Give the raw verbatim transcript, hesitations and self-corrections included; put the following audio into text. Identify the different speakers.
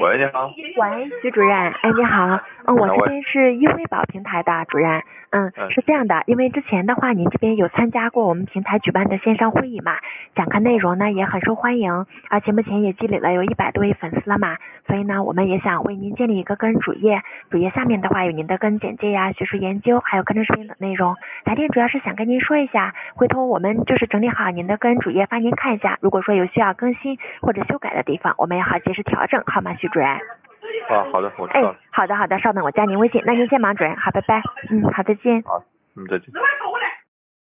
Speaker 1: 喂，你好。
Speaker 2: 喂，徐主任，哎，你好，嗯，我这边是易惠宝平台的主任，嗯，
Speaker 1: 嗯
Speaker 2: 是这样的，因为之前的话，您这边有参加过我们平台举办的线上会议嘛，讲课内容呢也很受欢迎，而且目前也积累了有一百多位粉丝了嘛，所以呢，我们也想为您建立一个个人主页，主页下面的话有您的个人简介呀、学术研究，还有课程视频等内容。来电主要是想跟您说一下，回头我们就是整理好您的个人主页，发您看一下，如果说有需要更新或者修改的地方，我们也好及时调整，好吗，徐主任？
Speaker 1: 啊，好的，我知道了。
Speaker 2: 哎，好的好的，稍等，我加您微信。那您先忙，主任，好，拜拜。嗯，好，再见。
Speaker 1: 好，嗯，再见。